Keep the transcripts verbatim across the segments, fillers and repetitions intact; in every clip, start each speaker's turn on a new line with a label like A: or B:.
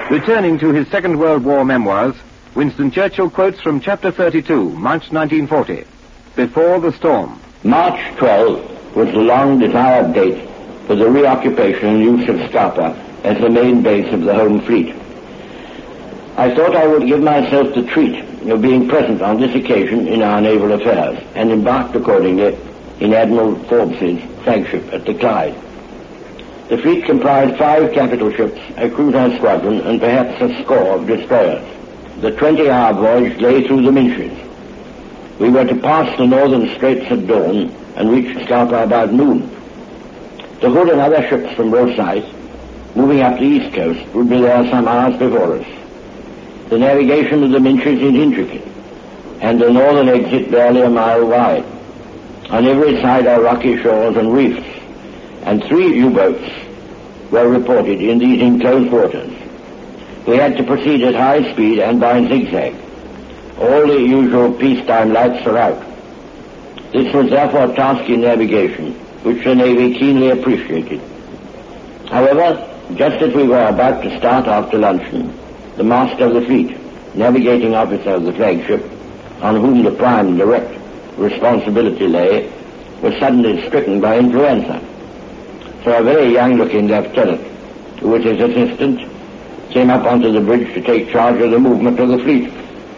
A: Returning to his Second World War memoirs, Winston Churchill quotes from Chapter thirty-two, March nineteen forty, Before the Storm.
B: March twelfth was the long-desired date for the reoccupation and use of Scapa as the main base of the home fleet. I thought I would give myself the treat of being present on this occasion in our naval affairs, and embarked accordingly in Admiral Forbes's flagship at the Clyde. The fleet comprised five capital ships, a cruiser squadron, and perhaps a score of destroyers. The twenty-hour voyage lay through the Minches. We were to pass the northern straits at dawn and reach Scapa about noon. The Hood and other ships from Rosyth, moving up the east coast, would be there some hours before us. The navigation of the Minches is intricate, and the northern exit barely a mile wide. On every side are rocky shores and reefs, and three U-boats were reported in these enclosed waters. We had to proceed at high speed and by zigzag. All the usual peacetime lights are out. This was therefore a task in navigation, which the Navy keenly appreciated. However, just as we were about to start after luncheon, the master of the fleet, navigating officer of the flagship, on whom the prime direct responsibility lay, was suddenly stricken by influenza. So a very young-looking lieutenant, who was his assistant, came up onto the bridge to take charge of the movement of the fleet.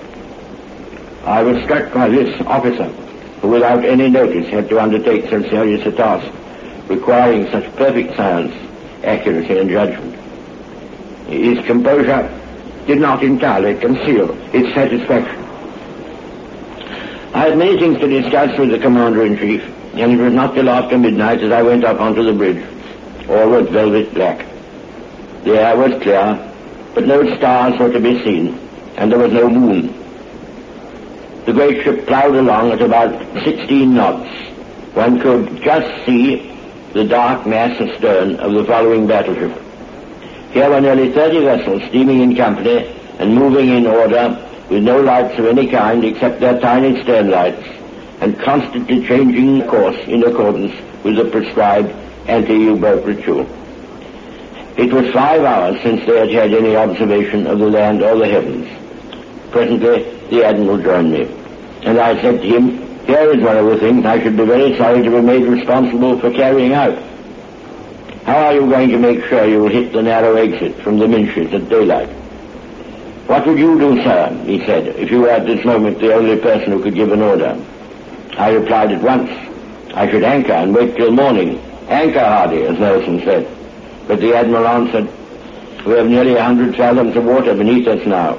B: I was struck by this officer, who without any notice had to undertake so serious a task, requiring such perfect science, accuracy, and judgment. His composure did not entirely conceal its satisfaction. I had many things to discuss with the Commander-in-Chief, and it was not till after midnight that I went up onto the bridge. All was velvet black. The air was clear, but no stars were to be seen, and there was no moon. The great ship ploughed along at about sixteen knots. One could just see the dark mass astern of the following battleship. Here were nearly thirty vessels steaming in company and moving in order with no lights of any kind except their tiny stern lights, and constantly changing course in accordance with the prescribed anti-U-boat ritual. It was five hours since they had had any observation of the land or the heavens. Presently, the Admiral joined me, and I said to him, "Here is one of the things I should be very sorry to be made responsible for carrying out. How are you going to make sure you will hit the narrow exit from the Minches at daylight?" "What would you do, sir," he said, "if you were at this moment the only person who could give an order?" I replied at once, "I should anchor and wait till morning. Anchor, Hardy, as Nelson said." But the Admiral answered, "We have nearly a hundred fathoms of water beneath us now."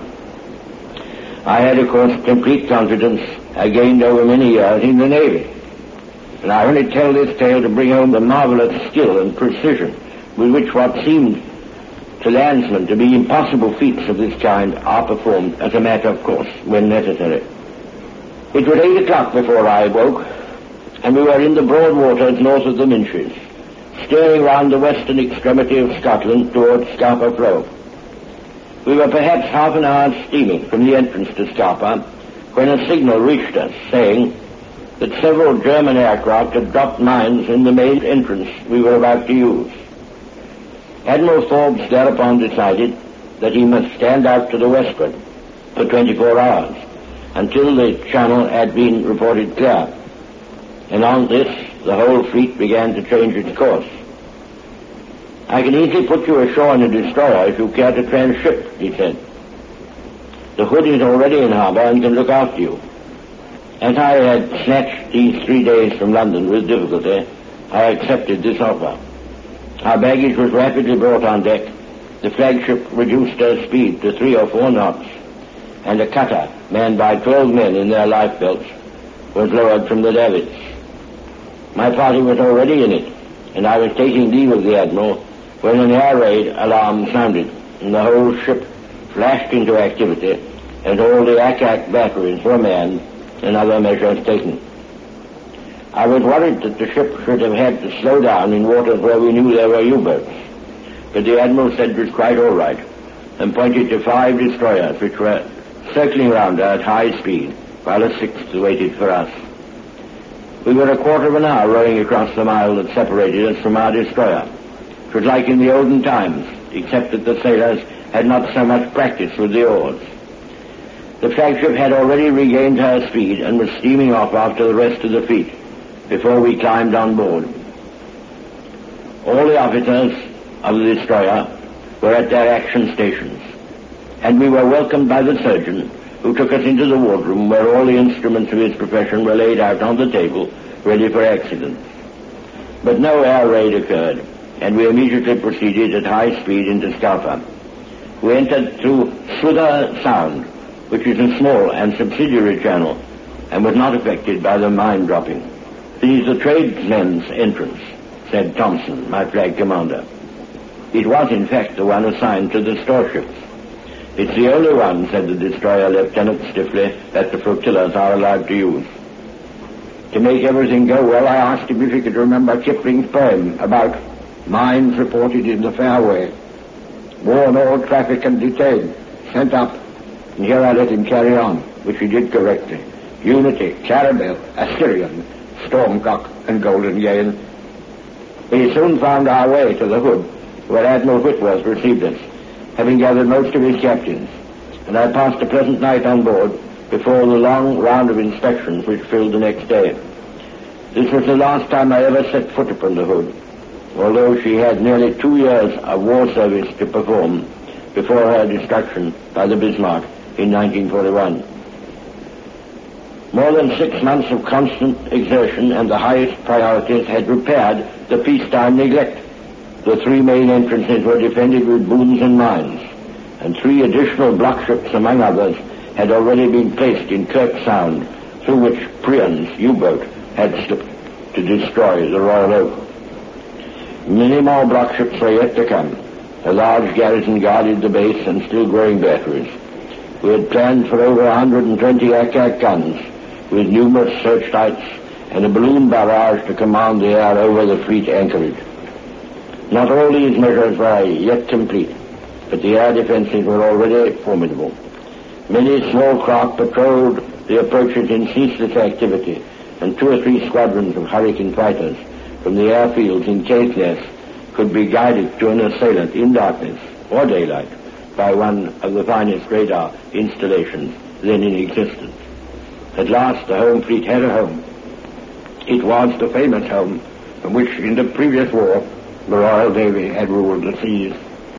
B: I had, of course, complete confidence I gained over many years in the Navy. And I only tell this tale to bring home the marvelous skill and precision with which what seemed to landsmen to be impossible feats of this kind are performed as a matter of course when necessary. It was eight o'clock before I awoke, and we were in the broad waters north of the Minches, steering round the western extremity of Scotland towards Scapa Flow. We were perhaps half an hour steaming from the entrance to Scapa when a signal reached us saying that several German aircraft had dropped mines in the main entrance we were about to use. Admiral Forbes thereupon decided that he must stand out to the westward for twenty-four hours until the channel had been reported clear. And on this, the whole fleet began to change its course. "I can easily put you ashore in a destroyer if you care to transship," he said. "The Hood is already in harbour and can look after you." As I had snatched these three days from London with difficulty, I accepted this offer. Our baggage was rapidly brought on deck. The flagship reduced her speed to three or four knots, and a cutter, manned by twelve men in their lifebelts, was lowered from the davits. My party was already in it, and I was taking leave of the Admiral when an air raid alarm sounded, and the whole ship flashed into activity, and all the ack-ack batteries were manned and other measures taken. I was worried that the ship should have had to slow down in waters where we knew there were U-boats, but the Admiral said it was quite all right, and pointed to five destroyers which were circling round her at high speed, while a sixth waited for us. We were a quarter of an hour rowing across the mile that separated us from our destroyer. It was like in the olden times, except that the sailors had not so much practice with the oars. The flagship had already regained her speed and was steaming off after the rest of the fleet before we climbed on board. All the officers of the destroyer were at their action stations, and we were welcomed by the surgeon, who took us into the wardroom where all the instruments of his profession were laid out on the table, ready for accidents. But no air raid occurred, and we immediately proceeded at high speed into Scalpa. We entered through Swither Sound, which is a small and subsidiary channel, and was not affected by the mine dropping. "This is the tradesmen's entrance," said Thompson, my flag commander. It was, in fact, the one assigned to the storeships. "It's the only one," said the destroyer lieutenant stiffly, "that the flotillas are allowed to use." To make everything go well, I asked him if he could remember Kipling's poem about mines reported in the fairway, warn all traffic and detain, sent up, and here I let him carry on, which he did correctly. Unity, Clarabelle, Assyrian, Stormcock, and Golden Gael. We soon found our way to the Hood, where Admiral Whitworth received us, having gathered most of his captains, and I passed a pleasant night on board before the long round of inspections which filled the next day. This was the last time I ever set foot upon the Hood, although she had nearly two years of war service to perform before her destruction by the Bismarck in nineteen forty-one. More than six months of constant exertion and the highest priorities had repaired the peacetime neglect. The three main entrances were defended with booms and mines, and three additional block ships, among others, had already been placed in Kirk Sound, through which Priam's U-boat had slipped to destroy the Royal Oak. Many more block ships were yet to come. A large garrison guarded the base and still growing batteries. We had planned for over one hundred twenty attack guns, with numerous searchlights and a balloon barrage to command the air over the fleet anchorage. Not all these measures were yet complete, but the air defenses were already formidable. Many small craft patrolled the approaches in ceaseless activity, and two or three squadrons of Hurricane fighters from the airfields in Caithness could be guided to an assailant in darkness or daylight by one of the finest radar installations then in existence. At last the home fleet had a home. It was the famous home from which in the previous war the Royal Navy had ruled the seas.